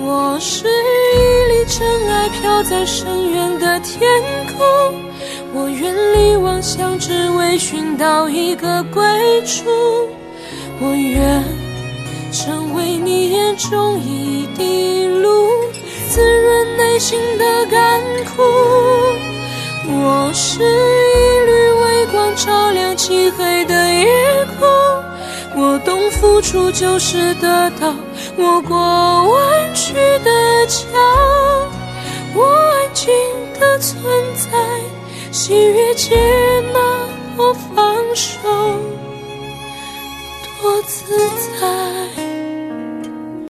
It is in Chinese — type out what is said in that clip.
我是一粒尘埃，飘在深远的天空，我远离妄想，只为寻到一个归处。我愿成为你眼中一滴露，滋润内心的干枯。我是一缕微光，照亮漆黑的夜空，我懂付出就是得到，我过弯曲的桥，我安静的存在，喜悦接纳我放手，多自在。